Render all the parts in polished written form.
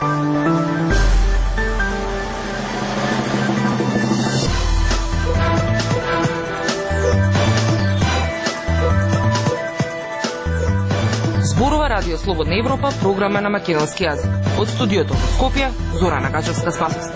Зборува Радио Слободна Европа, програма на македонски јазик. Од студиото во Скопје, Зорана Гачевска-Спасовска.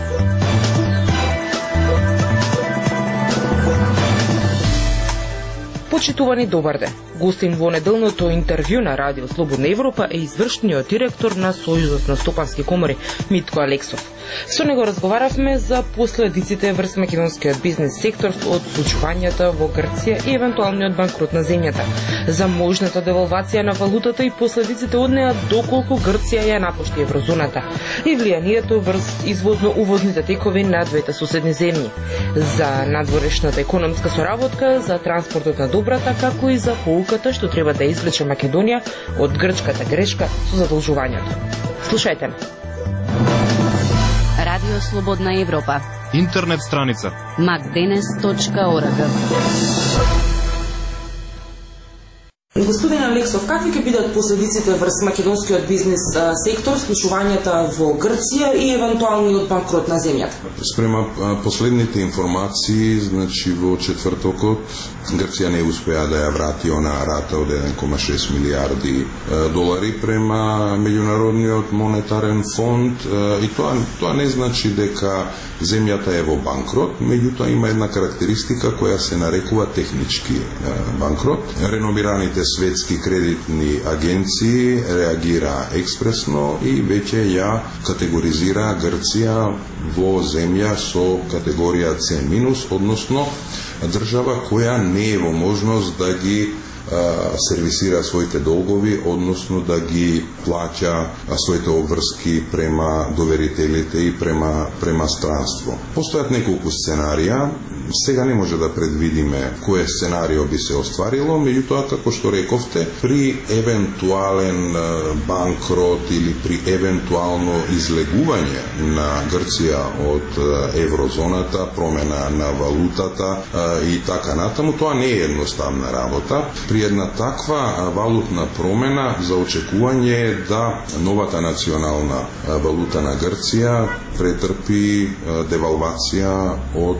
Почитувани, добар ден. Гостин во неделното интервју на Радио Слободна Европа е извршниот директор на Сојузот на стопански комори Митко Алексов. Со него разговаравме за последиците врз македонскиот бизнес сектор од случувањата во Грција и евентуалниот банкрот на земјата, за можната девалвација на валутата и последиците од неа доколку Грција ја напушти еврозоната и влијанието врз извозно-увозните текови на двете соседни земји, за надворешната економска соработка, за транспортот на добрата, како и за поуката што треба да извлече Македонија од грчката грешка со задолжувањето. Слушајте ме. Радио Слободна Европа. Интернет страница macdenes.org. Господин Алексов, какви ќе бидат последиците врз македонскиот бизнес сектор, случувањата во Грција и евентуалниот банкрот на земјата? Спрема последните информации, значи во четвртокот Грција не успеа да ја врати онаа рата од 1,6 милиарди долари према Меѓународниот монетарен фонд и тоа не значи дека земјата е во банкрот, меѓутоа има една карактеристика која се нарекува технички банкрот. Реномираните светски кредитни агенции реагира експресно и веќе ја категоризира Грција во земја со категорија C-, односно држава која не е во можност да ги сервисира своите долгови, односно да ги плаќа своите обврски према доверителите и према странство. Постојат неколку сценарија. Сега не може да предвидиме кој сценарио би се остварило, меѓутоа, како што рековте, при евентуален банкрот или при евентуално излегување на Грција од еврозоната, промена на валутата и така натаму, тоа не е едноставна работа. При една таква валутна промена за очекување е да новата национална валута на Грција претрпи девалвација од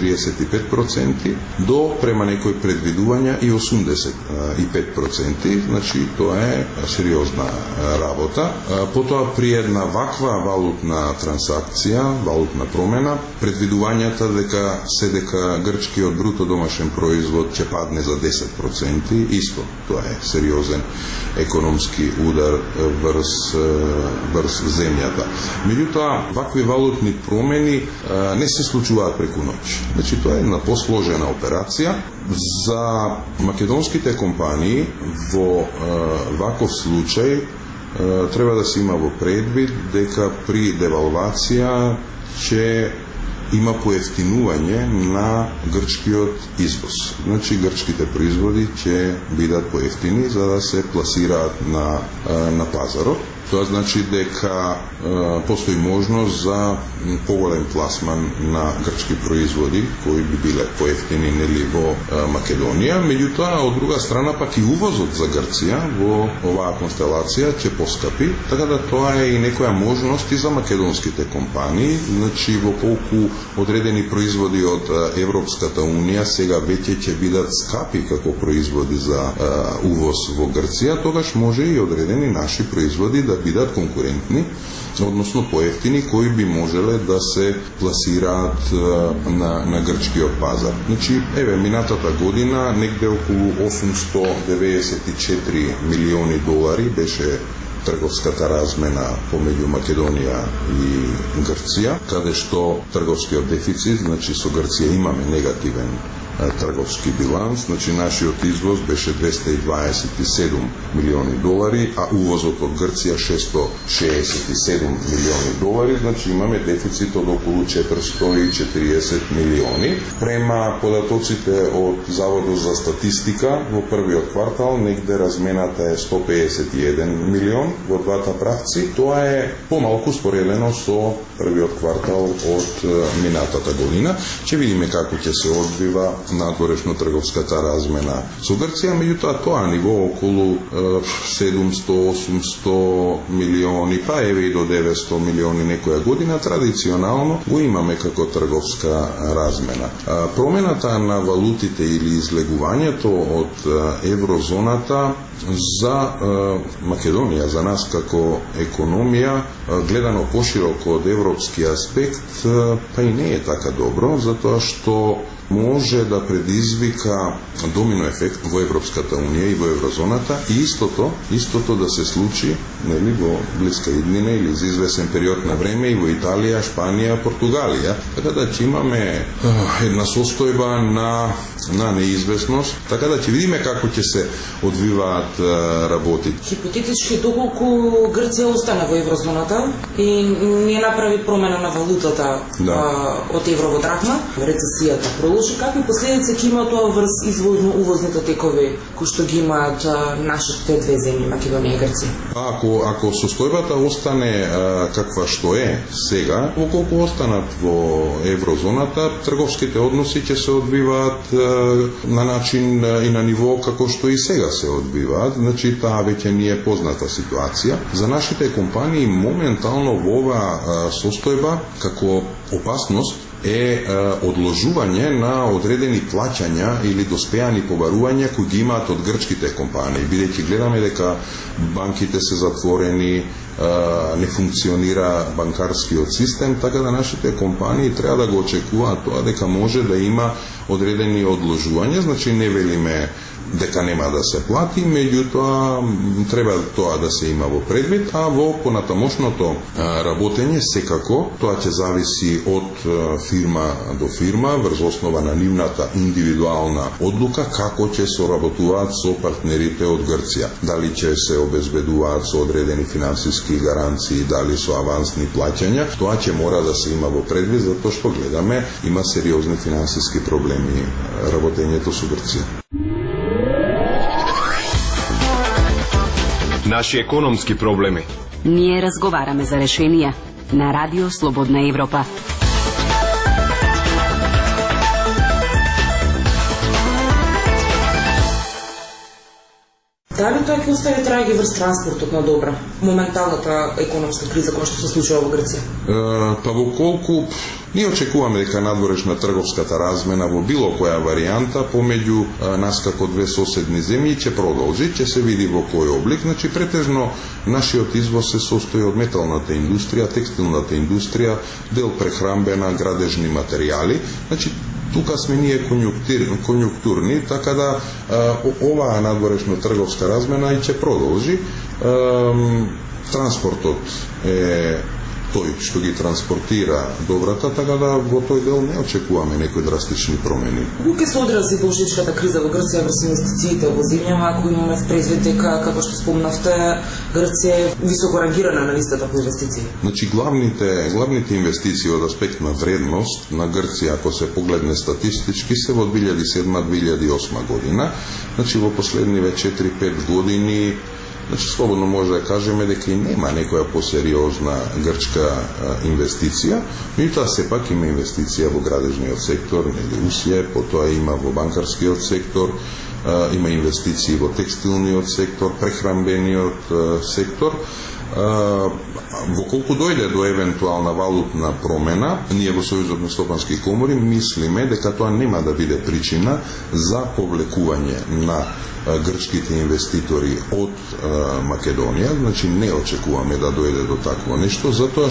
45% до, према некои предвидувања, и 85%. Значи, тоа е сериозна работа. Потоа, при една ваква валутна трансакција, валутна промена, предвидувањата дека грчкиот бруто домашен производ ќе падне за 10%, исто, тоа е сериозен економски удар врз земјата. Меѓутоа, вакви валутни промени не се случуваат преку ноќ. Значи, тоа е една посложена операција. За македонските компании во ваков случај треба да се има во предвид дека при девалвација ќе има поевтинување на грчкиот извоз. Значи, грчките производи ќе бидат поевтини за да се пласираат на пазарот. Тоа значи дека постои можност за поголем пласман на грчки производи кои би биле поевтини нели во Македонија, меѓутоа од друга страна пак и увозот за Грција во оваа констелација ќе поскапи, така да тоа е и некоја можност и за македонските компании. Значи, во колку одредени производи од Европската Унија сега веќе ќе бидат скапи како производи за увоз во Грција, тогаш може и одредени наши производи да бидат конкурентни, односно поевтини, кои би можеле да се пласираат на грчкиот пазар. Значи, минатата година негде околу 894 милиони долари беше трговската размена помеѓу Македонија и Грција, каде што трговскиот дефицит, значи со Грција имаме негативен трговски биланс, значи нашиот извоз беше 227 милиони долари, а увозот од Грција 667 милиони долари, значи имаме дефицит од околу 440 милиони. Према податоците од Заводот за статистика, во првиот квартал негде размената е 151 милион во двата правци. Тоа е помалку споредено со првиот квартал од минатата година. Ќе видиме како ќе се одвива надворешно-трговската размена со Грција, меѓутоа тоа ниво околу 700-800 милиони, па еве и до 900 милиони некоја година, традиционално го имаме како трговска размена. Промената на валутите или излегувањето од еврозоната за Македонија, за нас како економија, гледано пошироко од европски аспект, па и не е така добро, затоа што може да предизвика домино ефект во Европската унија и во еврозоната и истото да се случи, нели, во блиска иднина или за извесен период на време и во Италија, Шпанија, Португалија. Така да ќе имаме една состојба на неизвестност, така да ќе видиме како ќе се одвиваат работите. Хипотетички, доколку Грција остане во еврозоната и не направи промена на валутата од евро во драхма, рецесијата продолжи, какви последици ќе има тоа врз извозно-увозните текови кои што ги имаат нашите две земји, Македонија и Грција? Ако состојбата остане каква што е сега, околку останат во еврозоната, трговските односи ќе се одвиваат на начин и на ниво како што и сега се одвиваат. Значи, таа веќе ни е позната ситуација. За нашите компании моментално во оваа состојба како опасност е одложување на одредени плаќања или доспеани побарувања кои ги имаат од грчките компании, бидејќи гледаме дека банките се затворени, не функционира банкарскиот систем, така да нашите компании треба да го очекуваат тоа дека може да има одредени одложувања, значи не велиме дека нема да се плати, меѓутоа треба тоа да се има во предвид, а во понатамошното работење секако тоа ќе зависи од фирма до фирма врз основа на нивната индивидуална одлука како ќе соработуваат со партнерите од Грција. Дали ќе се обезбедуваат со одредени финансиски гаранции, дали со авансни плаќања, тоа ќе мора да се има во предвид, затоа што гледаме има сериозни финансиски проблеми работењето со Грција. Наши економски проблеми. Ние разговараме за решенија на Радио Слободна Европа. Дали тоа ќе остави траги врз транспортот на добра? Моменталната економска криза која што се случува во Грција? Па во колку ние очекуваме дека надворешна трговската размена во било која варијанта помеѓу нас како две соседни земји ќе продолжи, ќе се види во кој облик. Значи претежно нашиот извоз се состои од металната индустрија, текстилната индустрија, дел прехрамбена, градежни материјали. Значи тука сме ние конјунктурни, така да оваа надворешна трговска размена и ќе продолжи. Транспортот е тој што ги транспортира добрата, така да во тој дел не очекуваме некои драстични промени. Кој ќе се одрази должничката криза во Грција врз инвестициите во земјава, ако имаме предвид дека, како што спомнавте, Грција е високо рангирана на листата по инвестиции? Значи главните инвестиции од аспект на вредност на Грција, ако се погледне статистички, се во 2007-2008 година. Значи во последниве 4-5 години, значи слободно може да кажеме дека и нема некоја посериозна грчка инвестиција, меѓутоа сепак има инвестиција во градежниот сектор, нели усје, потоа има во банкарскиот сектор, има инвестиции во текстилниот сектор, прехрамбениот сектор. Во колку дојде до евентуална валутна промена, ние во Сојузот на стопански комори мислиме дека тоа нема да биде причина за повлекување на грчките инвеститори од Македонија, значи не очекуваме да дојде до такво нешто, затоа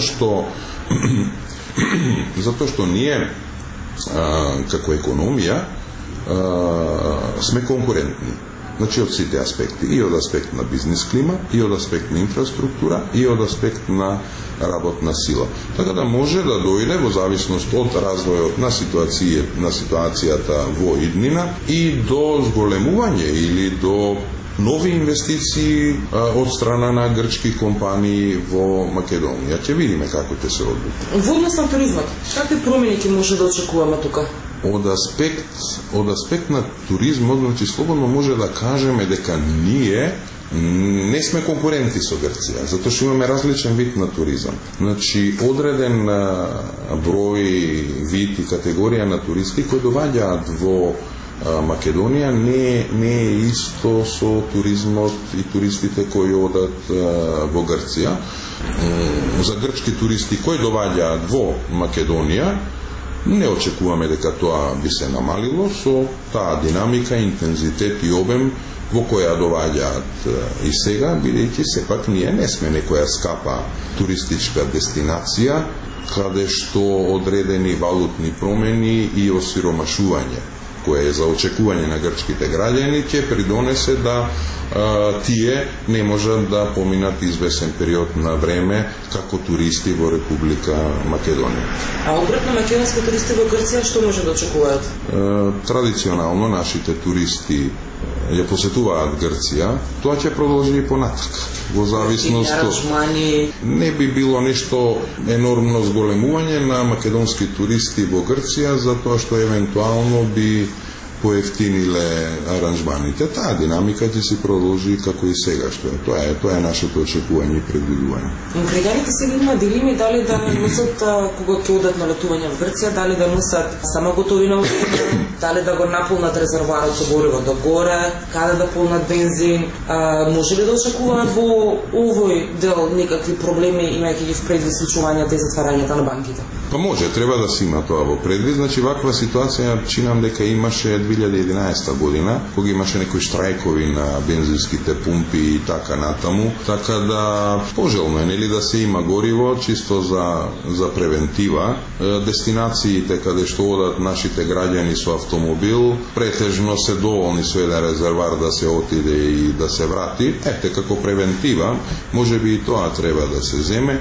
што ние како економија сме конкурентни. Значи од сите аспекти, и од аспект на бизнес клима, и од аспект на инфраструктура, и од аспект на работна сила. Така да може да дојде во зависност од развојот на ситуацијата во иднина и до зголемување или до нови инвестиции од страна на грчки компании во Македонија. Ќе видиме како ќе се одвие. Во однос на туризмот, какви промени ќе може да очекуваме тука? Од аспект на туризмот, значи слободно може да кажеме дека ние не сме конкуренти со Грција, затоа што имаме различен вид на туризам. Значи, одреден број, вид и категорија на туристи кои доаѓаат во Македонија не е исто со туризмот и туристите кои одат во Грција. За грчки туристи кои доаѓаат во Македонија, не очекуваме дека тоа би се намалило со таа динамика, интензитет и обем во која доаѓаат и сега, бидејќи сепак ние не сме некоја скапа туристичка дестинација, каде што одредени валутни промени и осиромашување, кое е за очекување на грчките граѓани, ќе придонесе да тие не можат да поминат извесен период на време како туристи во Република Македонија. А обратно, македонски туристи во Грција што може да очекуваат? Традиционално нашите туристи ја посетуваат Грција, тоа ќе продолжи и понатака. Во зависност не би било нешто енормно зголемување на македонски туристи во Грција, затоа што евентуално би поевтиниле аранжманите. Таа динамика ќе се продолжи како и сега, што тоа е нашето очекување и предвидување. Граѓаните сега има дилеми дали да носат кога ќе одат на летување во Грција, дали да носат сама готовина, дали да го наполнат резервоарот со гориво до горе, каде да полнат бензин. Може ли да очекуваат во овој дел некакви проблеми, имајќи ги в предвид случувањата и затварањата на банките? Па може, треба да се има тоа во предвид. Значи, ваква ситуација чинам дека имаше 2011 година, кога имаше некои штрајкови на бензинските пумпи и така натаму, така да пожелно е нели да се има гориво чисто за превентива. Дестинациите каде што одат нашите граѓани со автомобил претежно се доволни со еден резервар да се отиде и да се врати. Ете, како превентива, можеби и тоа треба да се земе.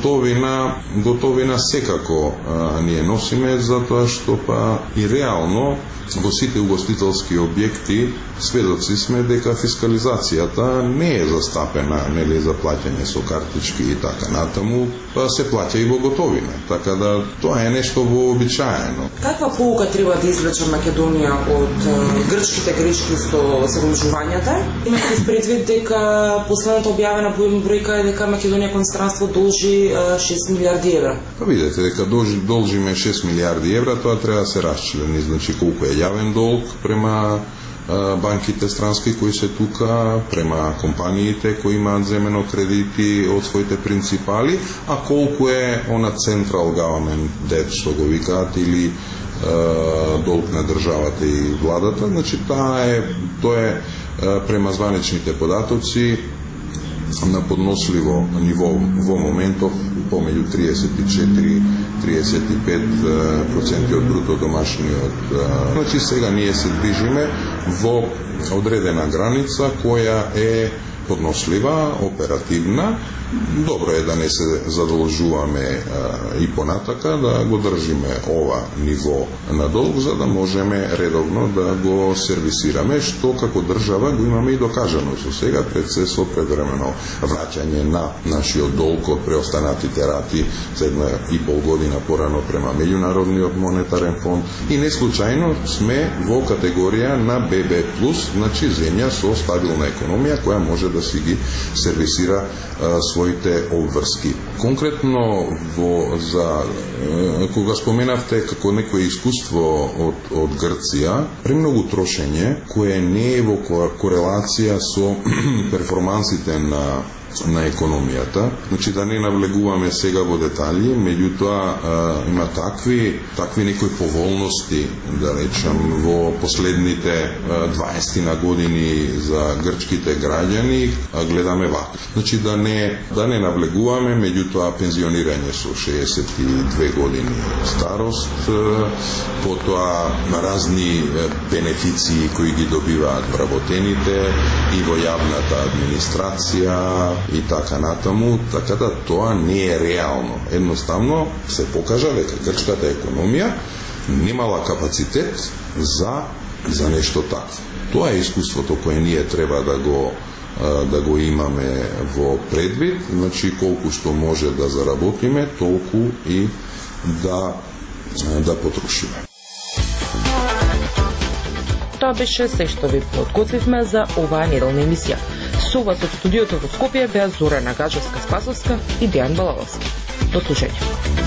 Готовина секако ние носиме, затоа што па и реално во сите угостителски објекти сведоци сме дека фискализацијата не е застапена, нели, за плаќање со картички и така натаму, па се плаќа и во готовина. Така да тоа е нешто вообичаено. Каква поука треба да извлече Македонија од грчките грешки со загрижувањата? Имате предвид дека последната објавена бројка е дека Македонија кон странство должи 6 милиарди евра. Па видете дека должиме 6 милиарди евра, тоа треба да се расчлени, значи колку е јавен долг према банките странски кои се тука, према компаниите кои имаат земено кредити од своите принципали, а колку е она централ government debt, што го викаат, или долг на државата и владата. Значи тоа е према званичните податоци на подносливо ниво во моментов помеѓу 34-35% од бруто домашниот. Значи сега ние се движиме во одредена граница која е поднослива, оперативна. Добро е да не се задолжуваме и понатака, да го држиме ова ниво на долг, за да можеме редовно да го сервисираме, што како држава го имаме и докажано со сега, пред се со превремено враќање на нашиот долг од преостанатите рати за 1,5 година порано према Меѓународниот монетарен фонд, и не случајно сме во категорија на ББ+, значи земја со стабилна економија која може да си ги сервисира своите обврски. Конкретно кога споменавте како некое искуство од Грција, премногу трошење кое не е во корелација со перформансите на економијата. Значи да не навлегуваме сега во детали, меѓутоа има такви некои поволности, да речам, во последните 20 на години за грчките граѓани, гледаме вака. Значи да не навлегуваме, меѓутоа пензионирање со 62 години старост, потоа разни бенефиции кои ги добиваат вработените и во јавната администрација и така натаму, така да тоа не е реално. Едноставно се покажа дека грчката економија немала капацитет за нешто такво. Тоа е искуството кое ние треба да го имаме во предвид, значи колку што може да заработиме, толку и да потрошиме. Тоа беше се што ви подготвивме за оваа неделна емисија. Со вас од студиото во Скопје беа Зорана Гаджевска-Спасовска и Дејан Балаловски. До слушање.